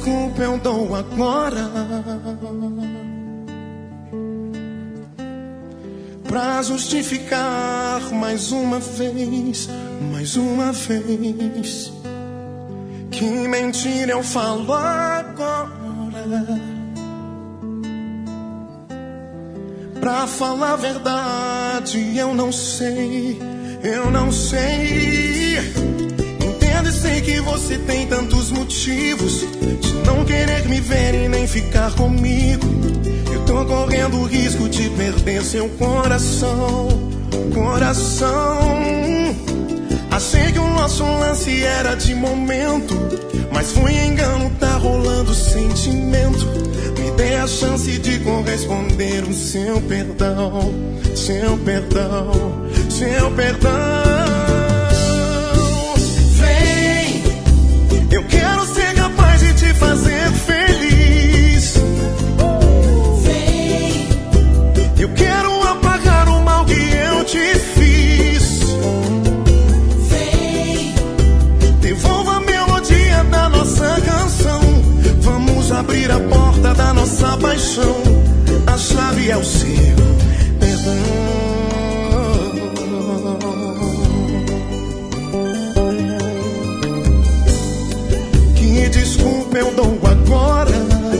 desculpa eu dou agora, pra justificar mais uma vez, que mentira eu falo agora. Pra falar a verdade, eu não sei. Entendo e sei que você tem tantos motivos de não querer me ver e nem ficar comigo. Eu tô correndo o risco de perder seu coração. Achei que o nosso lance era de momento, mas foi engano, tá rolando sentimento. Me dê a chance de corresponder o seu perdão. Vem, eu quero ser capaz de te fazer feliz. Vem, eu quero apagar o mal que eu te fiz. Vem, devolva a melodia da nossa canção. Vamos abrir a porta da nossa paixão. A chave é o seu perdão. Que desculpa eu dou agora,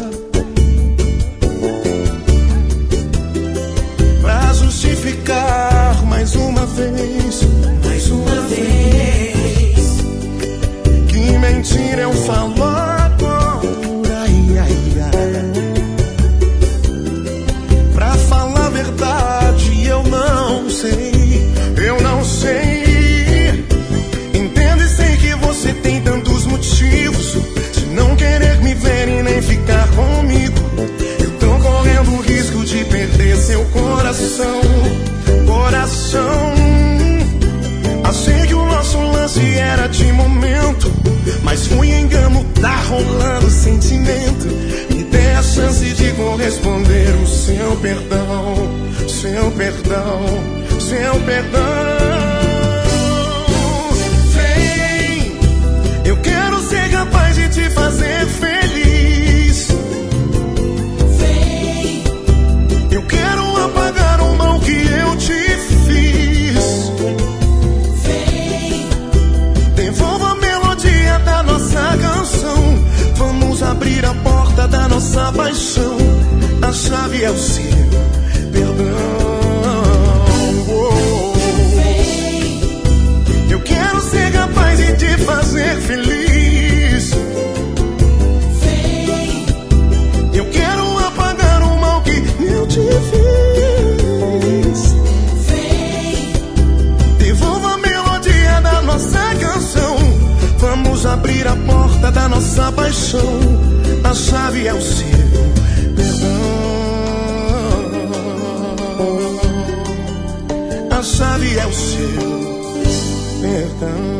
pra justificar mais uma vez, que mentira eu falo agora. Pra falar a verdade, eu não sei. Entendo e sei que você tem tantos motivos de não querer me ver e nem ficar comigo. Eu tô correndo o risco de perder seu coração. Achei que o nosso lance era de momento, mas foi engano, tá rolando sentimento. Me dê a chance de corresponder o seu perdão. Vem, eu quero ser capaz de te fazer feliz. Vem, eu quero apagar o mal que eu te fiz. Vem, devolva a melodia da nossa canção. Vamos abrir a porta da nossa paixão. A chave é o seu perdão. Eu quero ser capaz de te fazer feliz. Vem, eu quero apagar o mal que eu te fiz. Vem, devolva a melodia da nossa canção. Vamos abrir a porta da nossa paixão. A chave é o seu perdão. A chave é o seu perdão.